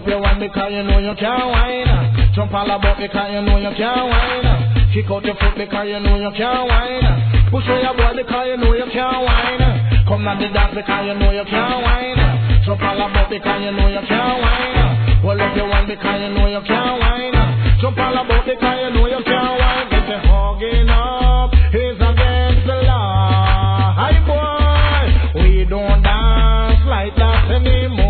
up your one because you know you can't whine. Jump all about because you know you can't whine. Kick out your foot because you know you can't whine. Push on your boy because you know you can't whine. Come on the dance because you know you can't whine. Jump all about because you know you can't whine. Hold up your one because you know you can't whine. Jump all about because you know you can't whine. Get the hugging up is against the law. Hi boy, we don't dance like that anymore.